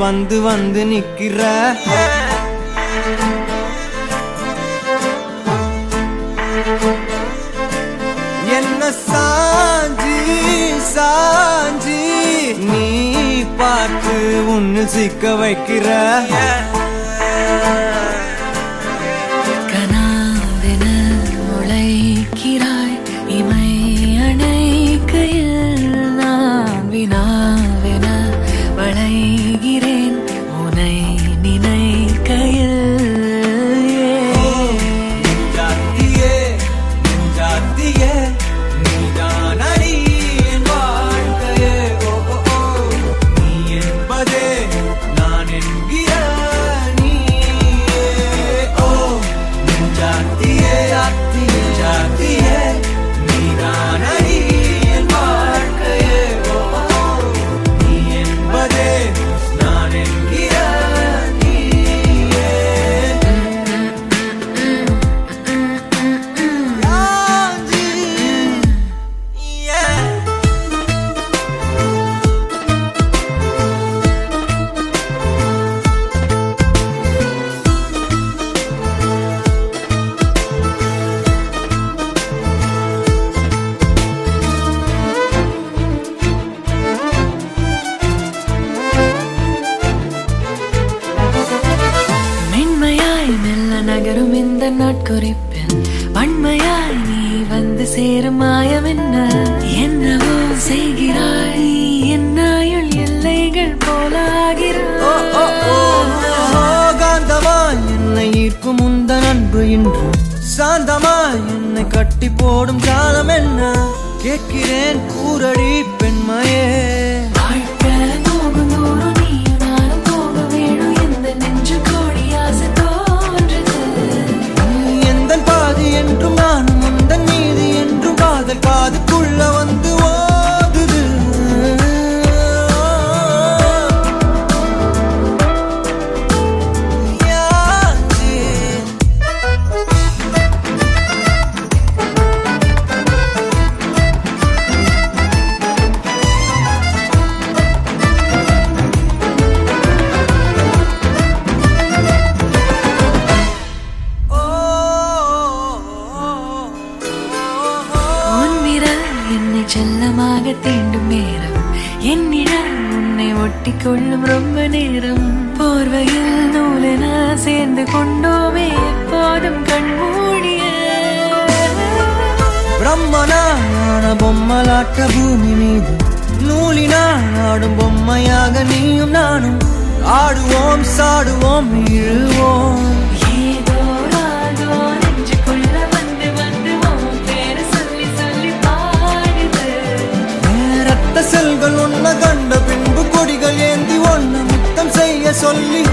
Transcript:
வந்து வந்து நிக்கிற என்ன சாஞ்சி சாஞ்சி நீ பார்த்து உன்னு சிக்க வைக்கிற கனாவென முளைக்கிறாய் இமை அணைக்கையில் நான் வினாவென வளைகிறேன் உனை நினைக்கையில் நகரும் இந்த நாட்குறிப்பில் வன்மையாய் நீ வந்து சேரும் மாயம் என்னவோ செய்கிறாய் என்னாயுள் எல்லைகள் போலாகிறாய் காந்தமாய் என்னை ஈர்க்கும் உந்தன் அன்பு இன்று சாந்தமாய் என்னை கட்டி போடும் ஜாலம் என்ன கேட்கிறேன் கூரடி பெண்மையே என்றும் நானும் முந்தன் மீது என்றும் காதல் காதுக்குள்ள வந்து ஓதுது செல்லமாக தீண்டும் நேரம் என்னிடம் உன்னை ஒட்டி கொள்ளும் ரொம்ப நேரம் போர்வையில் நூலென சேர்ந்து கொண்டோமே எப்போதும் கண்மூடிய பிரம்மனான பொம்மலாட்ட பூமி மீது நூலினால் ஆடும் பொம்மையாக நீயும் நானும் ஆடுவோம் சாடுவோம் இழுவோம் ஏதோ ராகோ நெஞ்சுக்குள்ள வந்து வந்து பேரு சொல்லி சொல்லி செல்கள் ஒன்ன கண்ட பின்பு கொடிகள் ஏந்தி ஒன்ன முத்தம் செய்ய சொல்லி